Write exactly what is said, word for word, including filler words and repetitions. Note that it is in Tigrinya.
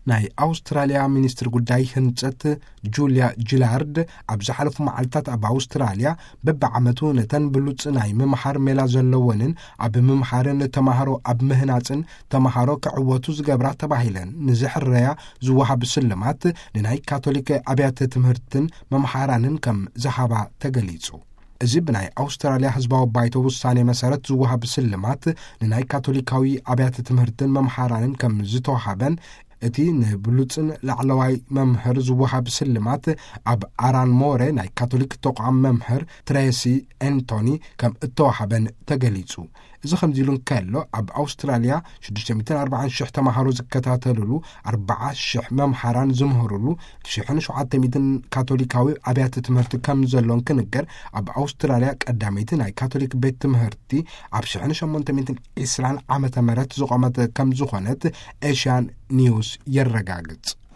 ናይ ኣውስትራልያ ሚኒስትር ጉዳይ ህንጸት ጁልያ ጂላርድ ኣብ ዝሓለፉ መዓልትታት ኣብ ኣውስትራልያ በብዓመቱ ነተን ብሉጽ ናይ ምምሓር ሜላ ዘለወንን ኣብ ምምሓርን ተማሃሮ ኣብ ምህናጽን ተማሃሮ ክዕወቱ ዝገብራ ተባሂለን ንዝሕረያ ዝወሃብ ስልማት ንናይ ካቶሊክ ኣብያተ ትምህርትን መምሓራንን ከም ዝሃባ ተገሊጹ። እዚ ብናይ ኣውስትራልያ ህዝባዊ ባይቶ ውሳኔ መሰረት ዝወሃብ ስልማት ንናይ ካቶሊካዊ ኣብያተ ትምህርትን መምሓራንን ከም ዝተዋሃበን እቲ ንብሉጽን ላዕለዋይ መምህር ዝወሃብ ስልማት ኣብ ኣራን ሞሬ ናይ ካቶሊክ ተቋም መምህር ትሬሲ ኤንቶኒ ከም እተዋሃበን ተገሊጹ። እዚ ከምዚ ኢሉ እንከሎ ኣብ ኣውስትራልያ ሽዱሽተ ሚእትን ኣርባዓን ሽሕ ተማሃሮ ዝከታተልሉ ኣርባዓ ሽሕ መምሓራን ዝምህርሉ ሽሕን ሸውዓተ ሚእትን ካቶሊካዊ ኣብያተ ትምህርቲ ከም ዘሎን ክንገር ኣብ ኣውስትራልያ ቀዳመይቲ ናይ ካቶሊክ ቤት ትምህርቲ ኣብ ሽሕን ሸሞንተ ሚእትን ዒስራን ዓመተ ምህረት ዝቆመት ከም ዝኾነት ኤሽያን ኒውስ የረጋግጽ።